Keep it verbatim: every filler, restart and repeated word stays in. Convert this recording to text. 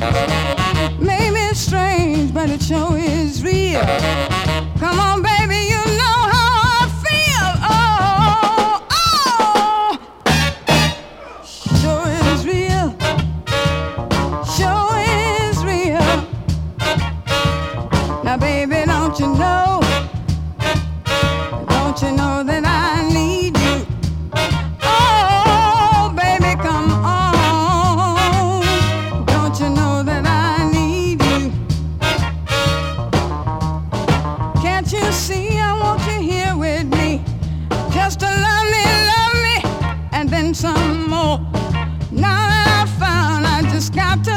Maybe it's strange, but it sure is real. Come on, baby, you know how I feel. Oh, oh, sure is real. Sure is real. Now, baby, don't you know? Don't you know that I need you? Oh, baby, come on. Don't you know that I need you? Can't you see I want you here with me? Just to love me, love me, and then some more. Now that I found I just got to